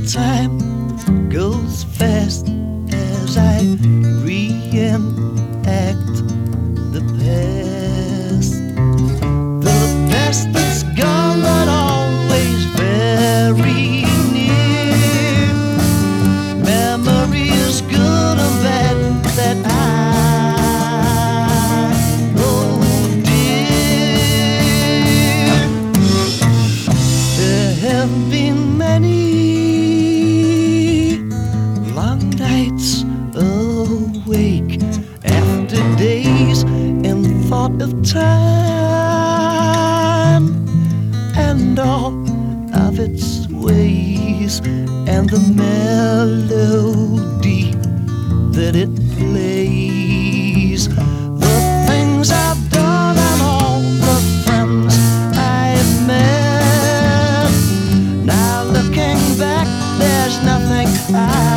time goes fast as I reenact the past. The past that's gone but always very near. Memories good and bad that I hold dear. There have been many long nights awake after days in thought of time and all of its ways and the melody that it plays. The things I've done and all the friends I've met. Now looking back, there's nothing I